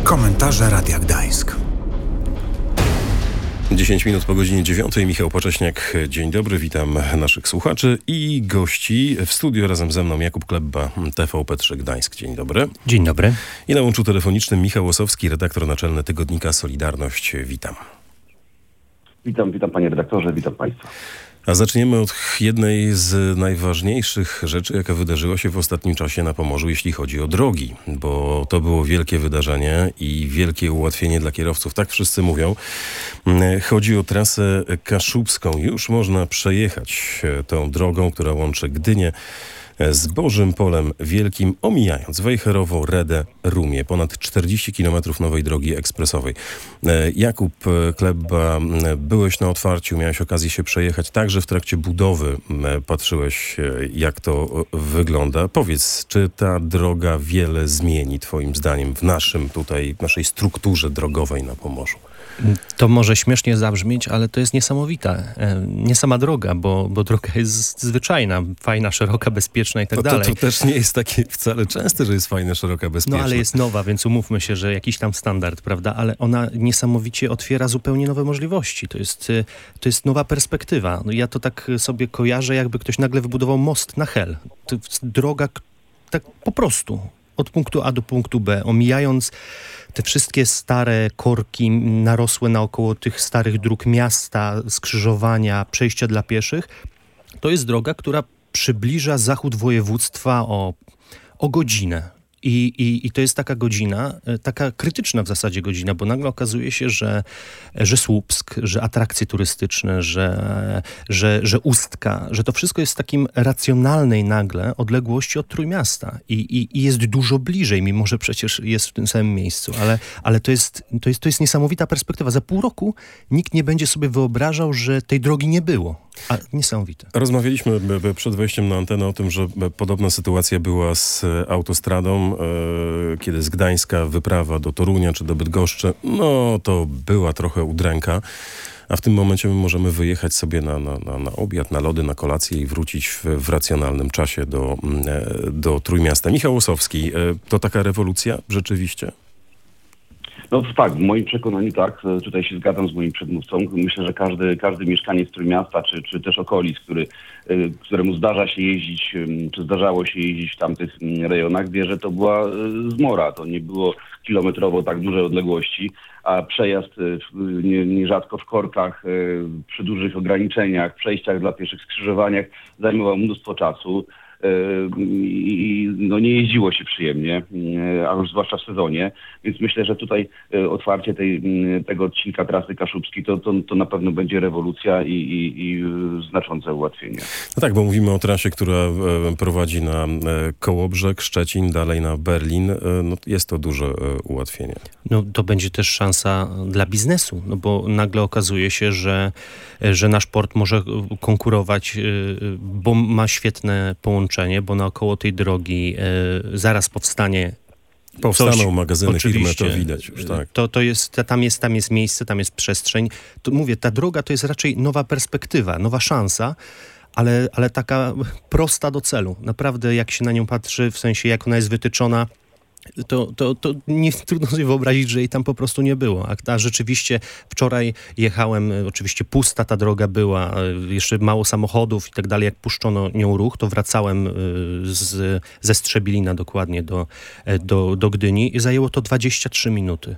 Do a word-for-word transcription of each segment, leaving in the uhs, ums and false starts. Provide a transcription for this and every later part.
Komentarze Radia Gdańsk. dziesięć minut po godzinie dziewiątej. Michał Pocześniak. Dzień dobry, witam naszych słuchaczy i gości. W studiu razem ze mną Jakub Klebba, T V P trzy Gdańsk. Dzień dobry. Dzień dobry. I na łączu telefonicznym Michał Osowski, redaktor naczelny tygodnika Solidarność. Witam. Witam, witam panie redaktorze, witam państwa. A zaczniemy od jednej z najważniejszych rzeczy, jaka wydarzyła się w ostatnim czasie na Pomorzu, jeśli chodzi o drogi, bo to było wielkie wydarzenie i wielkie ułatwienie dla kierowców. Tak wszyscy mówią. Chodzi o trasę kaszubską. Już można przejechać tą drogą, która łączy Gdynię z Bożym Polem Wielkim, omijając Wejherowo, Redę, Rumię. Ponad czterdzieści kilometrów nowej drogi ekspresowej. Jakub Klebba, byłeś na otwarciu, miałeś okazję się przejechać. Także w trakcie budowy patrzyłeś, jak to wygląda. Powiedz, czy ta droga wiele zmieni twoim zdaniem w naszym tutaj, w naszej strukturze drogowej na Pomorzu? To może śmiesznie zabrzmieć, ale to jest niesamowita. Nie sama droga, bo, bo droga jest zwyczajna, fajna, szeroka, bezpieczna i tak to, to, dalej. To też nie jest takie wcale częste, że jest fajna, szeroka, bezpieczna. No ale jest nowa, więc umówmy się, że jakiś tam standard, prawda? Ale ona niesamowicie otwiera zupełnie nowe możliwości. To jest, to jest nowa perspektywa. No ja to tak sobie kojarzę, jakby ktoś nagle wybudował most na Hel. To jest droga tak po prostu od punktu A do punktu B, omijając te wszystkie stare korki narosłe naokoło tych starych dróg miasta, skrzyżowania, przejścia dla pieszych. To jest droga, która przybliża zachód województwa o, o godzinę. I, i, I to jest taka godzina, taka krytyczna w zasadzie godzina, bo nagle okazuje się, że, że Słupsk, że atrakcje turystyczne, że, że, że Ustka, że to wszystko jest w takim racjonalnej nagle odległości od Trójmiasta i, i, i jest dużo bliżej, mimo że przecież jest w tym samym miejscu, ale, ale to, jest, to, jest, to jest niesamowita perspektywa. Za pół roku nikt nie będzie sobie wyobrażał, że tej drogi nie było. A niesamowite. Rozmawialiśmy przed wejściem na antenę o tym, że podobna sytuacja była z autostradą, kiedy z Gdańska wyprawa do Torunia czy do Bydgoszczy, no to była trochę udręka, a w tym momencie my możemy wyjechać sobie na, na, na, na obiad, na lody, na kolację i wrócić w, w racjonalnym czasie do, do Trójmiasta. Michał Osowski, to taka rewolucja rzeczywiście? No tak, w moim przekonaniu tak, tutaj się zgadzam z moim przedmówcą. Myślę, że każdy, każdy mieszkaniec Trójmiasta, czy, czy też okolic, który, któremu zdarza się jeździć, czy zdarzało się jeździć w tamtych rejonach, wie, że to była zmora. To nie było kilometrowo tak duże odległości, a przejazd nie, nierzadko w korkach, przy dużych ograniczeniach, przejściach dla pieszych, skrzyżowaniach zajmował mnóstwo czasu. I no nie jeździło się przyjemnie, a już zwłaszcza w sezonie, więc myślę, że tutaj otwarcie tej, tego odcinka trasy kaszubskiej to, to, to na pewno będzie rewolucja i, i, i znaczące ułatwienie. No tak, bo mówimy o trasie, która prowadzi na Kołobrzeg, Szczecin, dalej na Berlin. No jest to duże ułatwienie. No to będzie też szansa dla biznesu, no bo nagle okazuje się, że, że nasz port może konkurować, bo ma świetne połączenie, bo naokoło tej drogi e, zaraz powstanie Powstaną coś, magazyny firmy, to widać już, tak. To, to jest, tam, jest, tam jest miejsce, tam jest przestrzeń. To mówię, ta droga to jest raczej nowa perspektywa, nowa szansa, ale, ale taka prosta do celu. Naprawdę jak się na nią patrzy, w sensie jak ona jest wytyczona, to, to, to nie trudno sobie wyobrazić, że jej tam po prostu nie było. A, a rzeczywiście wczoraj jechałem, oczywiście pusta ta droga była, jeszcze mało samochodów i tak dalej. Jak puszczono nią ruch, to wracałem z, ze Strzebilina dokładnie do, do, do Gdyni i zajęło to dwadzieścia trzy minuty.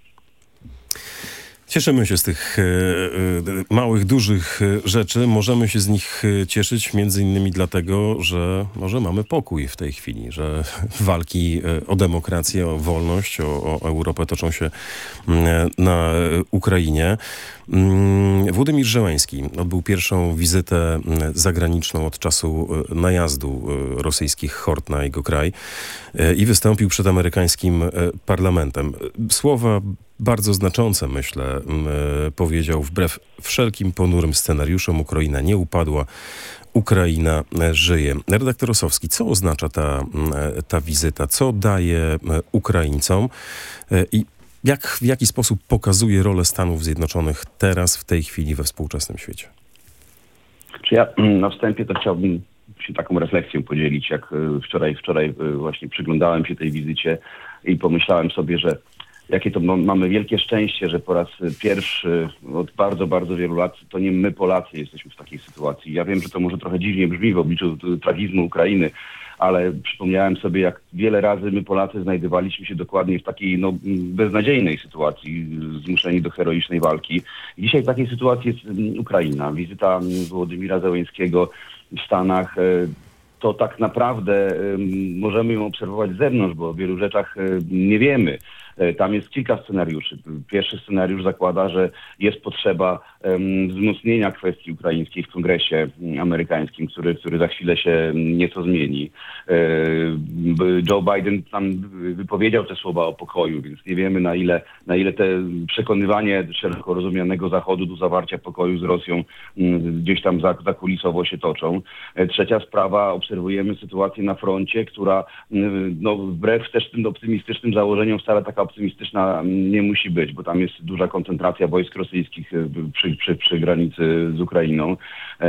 Cieszymy się z tych e, e, małych, dużych rzeczy. Możemy się z nich cieszyć między innymi dlatego, że może mamy pokój w tej chwili, że walki o demokrację, o wolność, o, o Europę toczą się na Ukrainie. Władimir Zełenski odbył pierwszą wizytę zagraniczną od czasu najazdu rosyjskich hord na jego kraj i wystąpił przed amerykańskim parlamentem. Słowa bardzo znaczące, myślę, powiedział: wbrew wszelkim ponurym scenariuszom Ukraina nie upadła, Ukraina żyje. Redaktor Osowski, co oznacza ta, ta wizyta? Co daje Ukraińcom i jak, w jaki sposób pokazuje rolę Stanów Zjednoczonych teraz, w tej chwili, we współczesnym świecie? Czy ja na wstępie to chciałbym się taką refleksją podzielić, jak wczoraj, wczoraj właśnie przyglądałem się tej wizycie i pomyślałem sobie, że jakie to m- mamy wielkie szczęście, że po raz pierwszy od bardzo, bardzo wielu lat to nie my Polacy jesteśmy w takiej sytuacji. Ja wiem, że to może trochę dziwnie brzmi w obliczu tragizmu Ukrainy, ale przypomniałem sobie, jak wiele razy my Polacy znajdowaliśmy się dokładnie w takiej no, beznadziejnej sytuacji, zmuszeni do heroicznej walki. Dzisiaj w takiej sytuacji jest Ukraina. Wizyta Wołodymira Zełenskiego w Stanach, to tak naprawdę możemy ją obserwować z zewnątrz, bo o wielu rzeczach nie wiemy. Tam jest kilka scenariuszy. Pierwszy scenariusz zakłada, że jest potrzeba um, wzmocnienia kwestii ukraińskiej w Kongresie amerykańskim, który, który za chwilę się nieco zmieni. Joe Biden tam wypowiedział te słowa o pokoju, więc nie wiemy na ile, na ile te przekonywanie szeroko rozumianego Zachodu do zawarcia pokoju z Rosją um, gdzieś tam zakulisowo się toczą. Trzecia sprawa, obserwujemy sytuację na froncie, która no, wbrew też tym optymistycznym założeniom wcale taka optymistyczna nie musi być, bo tam jest duża koncentracja wojsk rosyjskich przy, przy, przy granicy z Ukrainą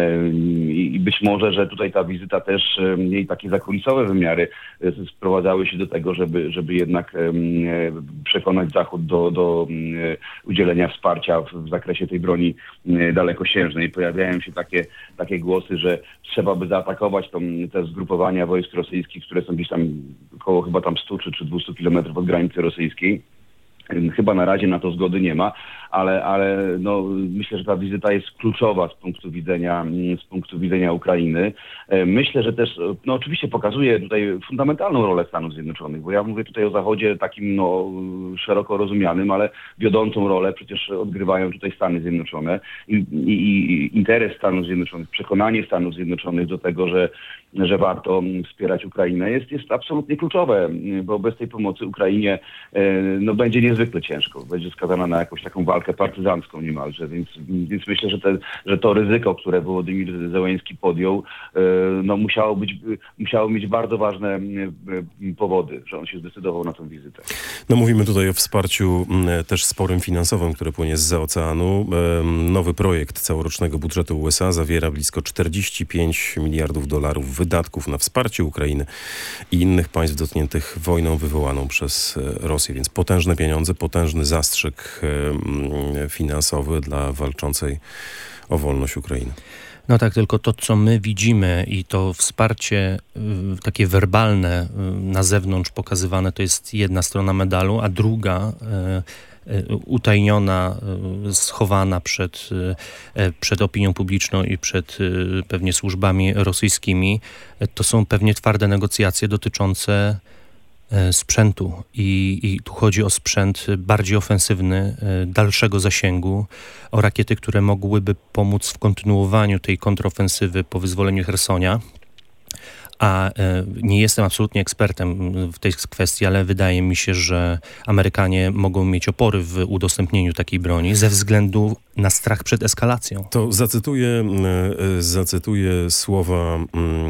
i, i być może, że tutaj ta wizyta też, jej takie zakulisowe wymiary sprowadzały się do tego, żeby, żeby jednak przekonać Zachód do, do udzielenia wsparcia w, w zakresie tej broni dalekosiężnej. Pojawiają się takie, takie głosy, że trzeba by zaatakować tą, te zgrupowania wojsk rosyjskich, które są gdzieś tam około chyba tam stu czy, czy dwustu kilometrów od granicy rosyjskiej. Chyba na razie na to zgody nie ma, ale, ale no, myślę, że ta wizyta jest kluczowa z punktu widzenia, z punktu widzenia Ukrainy. Myślę, że też, no oczywiście pokazuje tutaj fundamentalną rolę Stanów Zjednoczonych, bo ja mówię tutaj o Zachodzie takim no, szeroko rozumianym, ale wiodącą rolę przecież odgrywają tutaj Stany Zjednoczone i, i, i interes Stanów Zjednoczonych, przekonanie Stanów Zjednoczonych do tego, że, że warto wspierać Ukrainę jest, jest absolutnie kluczowe, bo bez tej pomocy Ukrainie no, będzie niezwykle ciężko, będzie skazana na jakąś taką walkę partyzancką niemalże, więc, więc myślę, że, te, że to ryzyko, które Wołodymir Zełenski podjął, no musiało być, musiało mieć bardzo ważne powody, że on się zdecydował na tę wizytę. No mówimy tutaj o wsparciu też sporym finansowym, które płynie zza oceanu. Nowy projekt całorocznego budżetu U S A zawiera blisko czterdzieści pięć miliardów dolarów wydatków na wsparcie Ukrainy i innych państw dotkniętych wojną wywołaną przez Rosję, więc potężne pieniądze, potężny zastrzyk finansowy dla walczącej o wolność Ukrainy. No tak, tylko to, co my widzimy i to wsparcie y, takie werbalne y, na zewnątrz pokazywane, to jest jedna strona medalu, a druga y, y, utajniona, y, schowana przed, y, przed opinią publiczną i przed y, pewnie służbami rosyjskimi, y, to są pewnie twarde negocjacje dotyczące sprzętu i, i tu chodzi o sprzęt bardziej ofensywny, dalszego zasięgu, o rakiety, które mogłyby pomóc w kontynuowaniu tej kontrofensywy po wyzwoleniu Chersonia. A nie jestem absolutnie ekspertem w tej kwestii, ale wydaje mi się, że Amerykanie mogą mieć opory w udostępnieniu takiej broni ze względu na strach przed eskalacją. To zacytuję, zacytuję słowa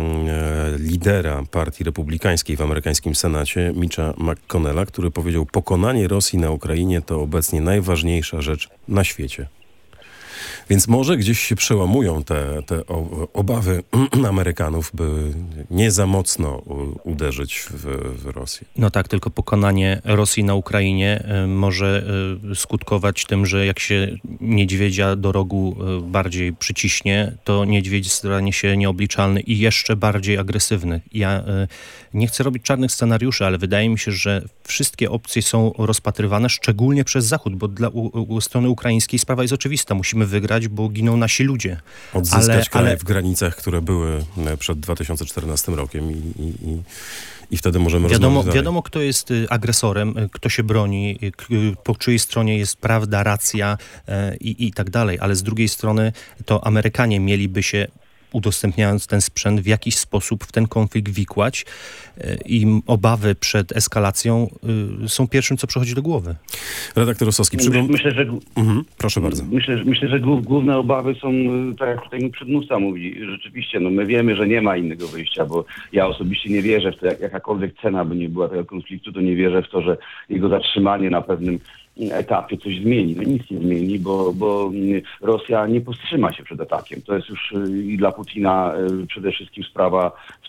lidera Partii Republikańskiej w amerykańskim Senacie, Mitcha McConnella, który powiedział: pokonanie Rosji na Ukrainie to obecnie najważniejsza rzecz na świecie. Więc może gdzieś się przełamują te, te obawy Amerykanów, by nie za mocno uderzyć w, w Rosję. No tak, tylko pokonanie Rosji na Ukrainie może skutkować tym, że jak się niedźwiedzia do rogu bardziej przyciśnie, to niedźwiedź stanie się nieobliczalny i jeszcze bardziej agresywny. Ja nie chcę robić czarnych scenariuszy, ale wydaje mi się, że wszystkie opcje są rozpatrywane, szczególnie przez Zachód, bo dla u, u strony ukraińskiej sprawa jest oczywista. Musimy wygrać, bo giną nasi ludzie. Odzyskać ale, kraj ale... w granicach, które były przed dwa tysiące czternastym rokiem i, i, i, i wtedy możemy wiadomo, rozmawiać dalej. Wiadomo, kto jest agresorem, kto się broni, po czyjej stronie jest prawda, racja i, i tak dalej, ale z drugiej strony to Amerykanie mieliby się, udostępniając ten sprzęt, w jakiś sposób w ten konflikt wikłać i obawy przed eskalacją y, są pierwszym, co przychodzi do głowy. Redaktor Rosowski, Myślę, przypom... myślę, że, mhm, proszę bardzo. Myślę, myślę, że główne obawy są, tak jak tutaj mój przedmówca mówi, rzeczywiście, no my wiemy, że nie ma innego wyjścia, bo ja osobiście nie wierzę w to, jak, jakakolwiek cena by nie była tego konfliktu, to nie wierzę w to, że jego zatrzymanie na pewnym etapie coś zmieni. No nic nie zmieni, bo, bo Rosja nie powstrzyma się przed atakiem. To jest już i dla Putina przede wszystkim sprawa, sprawa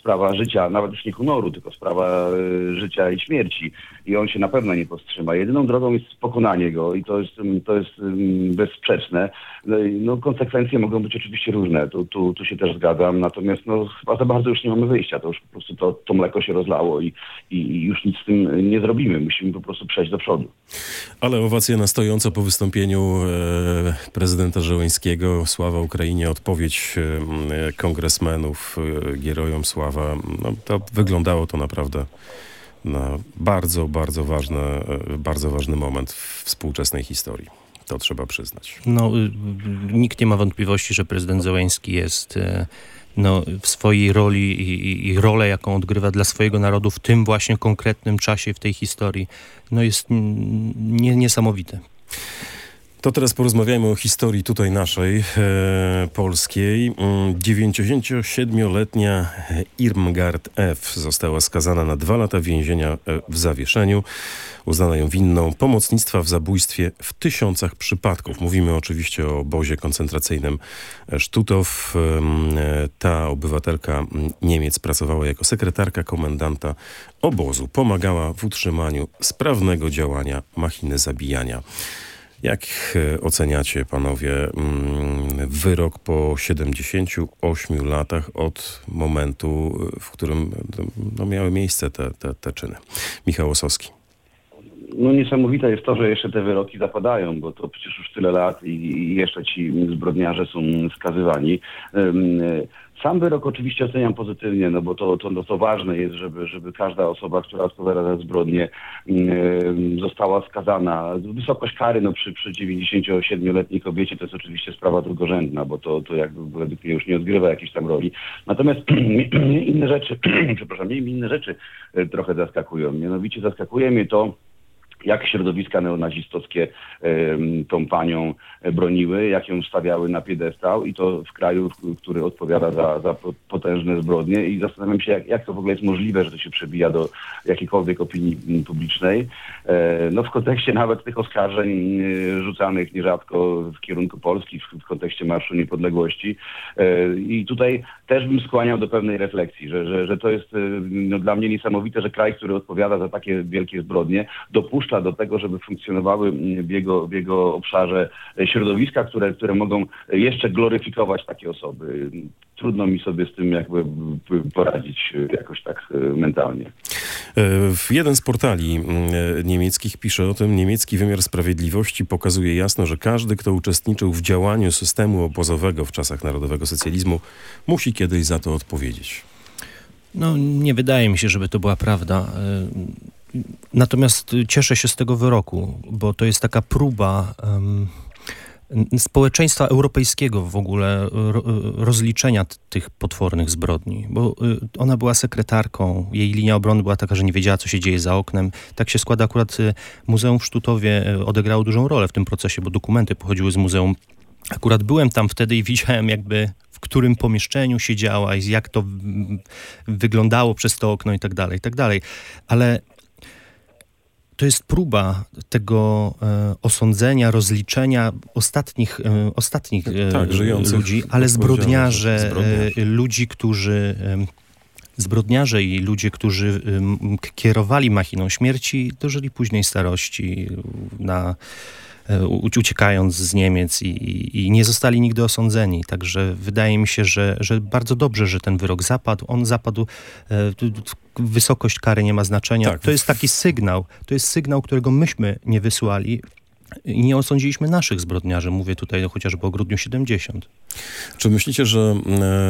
sprawa życia, nawet już nie honoru, tylko sprawa y, życia i śmierci. I on się na pewno nie powstrzyma. Jedyną drogą jest pokonanie go i to jest, to jest bezsprzeczne. No, i, no konsekwencje mogą być oczywiście różne, tu, tu, tu się też zgadzam, natomiast no, chyba za bardzo już nie mamy wyjścia, to już po prostu to, to mleko się rozlało i, i, i już nic z tym nie zrobimy. Musimy po prostu przejść do przodu. Ale owacje na stojąco po wystąpieniu e, prezydenta Żeleńskiego, sława Ukrainie, odpowiedź e, kongresmenów, e, Gierojom sława, no, to wyglądało to naprawdę na bardzo, bardzo ważny, e, bardzo ważny moment w współczesnej historii. To trzeba przyznać. No, y, nikt nie ma wątpliwości, że prezydent Zełenski jest y, no, w swojej roli i, i, i rolę, jaką odgrywa dla swojego narodu w tym właśnie konkretnym czasie, w tej historii, no jest nie, niesamowity. To teraz porozmawiajmy o historii tutaj naszej, e, polskiej. dziewięćdziesięciosiedmioletnia Irmgard F. została skazana na dwa lata więzienia w zawieszeniu. Uznano ją winną pomocnictwa w zabójstwie w tysiącach przypadków. Mówimy oczywiście o obozie koncentracyjnym Stutthof. E, ta obywatelka Niemiec pracowała jako sekretarka komendanta obozu. Pomagała w utrzymaniu sprawnego działania machiny zabijania. Jak oceniacie, panowie, wyrok po siedemdziesięciu ośmiu latach od momentu, w którym no, miały miejsce te, te, te czyny? Michał Osowski. No niesamowite jest to, że jeszcze te wyroki zapadają, bo to przecież już tyle lat i, i jeszcze ci zbrodniarze są skazywani. Sam wyrok oczywiście oceniam pozytywnie, no bo to, to, no to ważne jest, żeby, żeby każda osoba, która odpowiada za zbrodnię, yy, została skazana. Wysokość kary no przy, przy dziewięćdziesięciosiedmioletniej kobiecie to jest oczywiście sprawa drugorzędna, bo to, to jakby według mnie już nie odgrywa jakiejś tam roli. Natomiast mnie inne rzeczy, przepraszam, mnie inne rzeczy trochę zaskakują. Mianowicie zaskakuje mnie to, jak środowiska neonazistowskie y, tą panią broniły, jak ją stawiały na piedestał i to w kraju, który odpowiada za, za potężne zbrodnie i zastanawiam się, jak, jak to w ogóle jest możliwe, że to się przebija do jakiejkolwiek opinii publicznej. Y, no w kontekście nawet tych oskarżeń y, rzucanych nierzadko w kierunku Polski, w, w kontekście Marszu Niepodległości. Y, I tutaj też bym skłaniał do pewnej refleksji, że, że, że to jest y, no, dla mnie niesamowite, że kraj, który odpowiada za takie wielkie zbrodnie, dopuszcza do tego, żeby funkcjonowały w jego, w jego obszarze środowiska, które, które mogą jeszcze gloryfikować takie osoby. Trudno mi sobie z tym jakby poradzić jakoś tak mentalnie. Jeden z portali niemieckich pisze o tym, niemiecki wymiar sprawiedliwości pokazuje jasno, że każdy, kto uczestniczył w działaniu systemu obozowego w czasach narodowego socjalizmu, musi kiedyś za to odpowiedzieć. No nie wydaje mi się, żeby to była prawda. Natomiast cieszę się z tego wyroku, bo to jest taka próba um, społeczeństwa europejskiego w ogóle ro, rozliczenia t- tych potwornych zbrodni, bo y, ona była sekretarką, jej linia obrony była taka, że nie wiedziała, co się dzieje za oknem. Tak się składa, akurat y, Muzeum w Sztutowie y, odegrało dużą rolę w tym procesie, bo dokumenty pochodziły z muzeum. Akurat byłem tam wtedy i widziałem jakby w którym pomieszczeniu siedziała i jak to w, wyglądało przez to okno i tak dalej, i tak dalej. Ale to jest próba tego e, osądzenia, rozliczenia ostatnich, e, ostatnich e, tak, ludzi, ale zbrodniarze, zbrodniarze. E, ludzi, którzy... E, Zbrodniarze i ludzie, którzy e, kierowali machiną śmierci, dożyli późnej starości, na, e, uciekając z Niemiec i, i, i nie zostali nigdy osądzeni. Także wydaje mi się, że, że bardzo dobrze, że ten wyrok zapadł. On zapadł... E, wysokość kary nie ma znaczenia. Tak. To jest taki sygnał. To jest sygnał, którego myśmy nie wysłali i nie osądziliśmy naszych zbrodniarzy. Mówię tutaj chociażby o grudniu siedemdziesiątym. Czy myślicie, że e,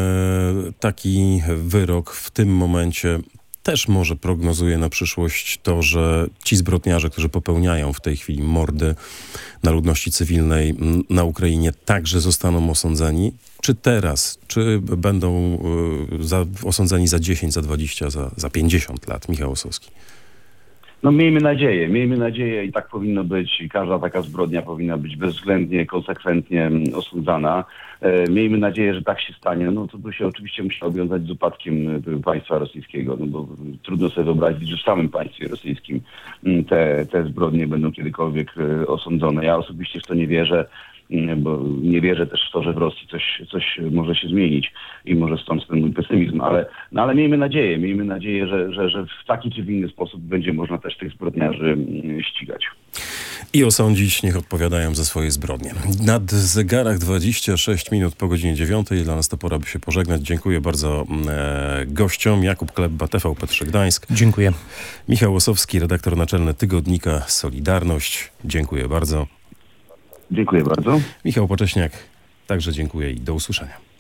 taki wyrok w tym momencie też może prognozuje na przyszłość to, że ci zbrodniarze, którzy popełniają w tej chwili mordy na ludności cywilnej na Ukrainie, także zostaną osądzeni? Czy teraz, czy będą y, za, osądzeni za dziesięć, za dwadzieścia, za, za pięćdziesiąt lat? Michał Osowski. No miejmy nadzieję, miejmy nadzieję i tak powinno być i każda taka zbrodnia powinna być bezwzględnie, konsekwentnie osądzana. E, miejmy nadzieję, że tak się stanie. No to by się oczywiście musiało wiązać z upadkiem państwa rosyjskiego, no bo trudno sobie wyobrazić, że w samym państwie rosyjskim te, te zbrodnie będą kiedykolwiek osądzone. Ja osobiście w to nie wierzę. bo nie wierzę też w to, że w Rosji coś, coś może się zmienić i może stąd ten mój pesymizm, ale, no ale miejmy nadzieję, miejmy nadzieję, że, że, że w taki czy w inny sposób będzie można też tych zbrodniarzy ścigać. I osądzić, niech odpowiadają za swoje zbrodnie. Na zegarach dwadzieścia sześć minut po godzinie dziewiątej. Dla nas to pora, by się pożegnać. Dziękuję bardzo e, gościom. Jakub Klebba, T V P trzy Gdańsk. Dziękuję. Michał Łosowski, redaktor naczelny tygodnika Solidarność. Dziękuję bardzo. Dziękuję bardzo. Michał Pocześniak, także dziękuję i do usłyszenia.